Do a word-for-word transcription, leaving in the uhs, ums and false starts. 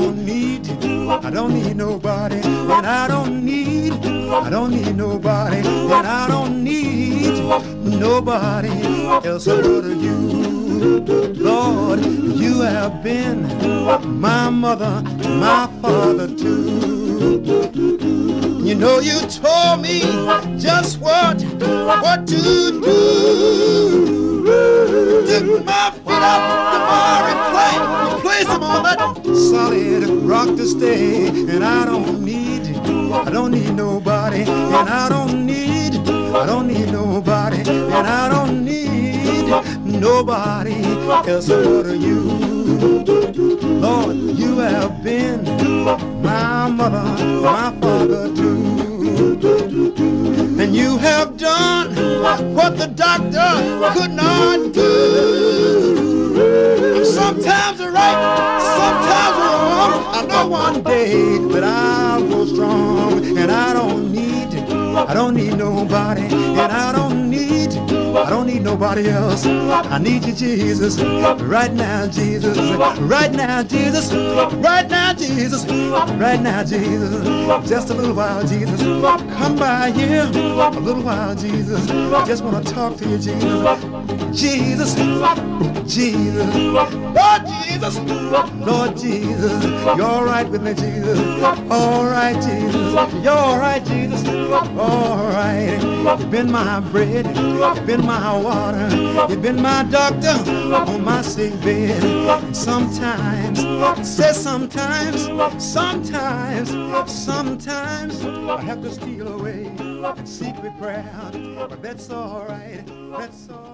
don't need, I don't need nobody, and I don't need, I don't need nobody, and I don't need nobody else but you. Lord, you have been my mother, my father too. You know you told me just what, what to do. Took my feet off the bar and play, place them on that solid rock to stay. And I don't need, I don't need nobody, and I don't need, I don't need nobody, and I don't need nobody else but you. Lord, you have been my mother, my father too. And you have done what the doctor could not do. Sometimes you're right, sometimes you're wrong. I know one day that I'll go strong. And I don't need, I don't need nobody, and I don't need, I don't need nobody else. I need you, Jesus, right now, Jesus, right now, Jesus, right now, Jesus, right now, Jesus. Just a little while, Jesus. Come by here, a little while, Jesus. Just want to talk to you, Jesus. Jesus, Jesus, Lord Jesus, Lord Jesus. You're all right with me, Jesus. All right, Jesus. You're all right, Jesus. All right. You've been my bread. You've been my water. You've been my doctor on my sick bed. And sometimes, say sometimes, sometimes, sometimes I have to steal away and secret prayer. But that's all right. That's all right.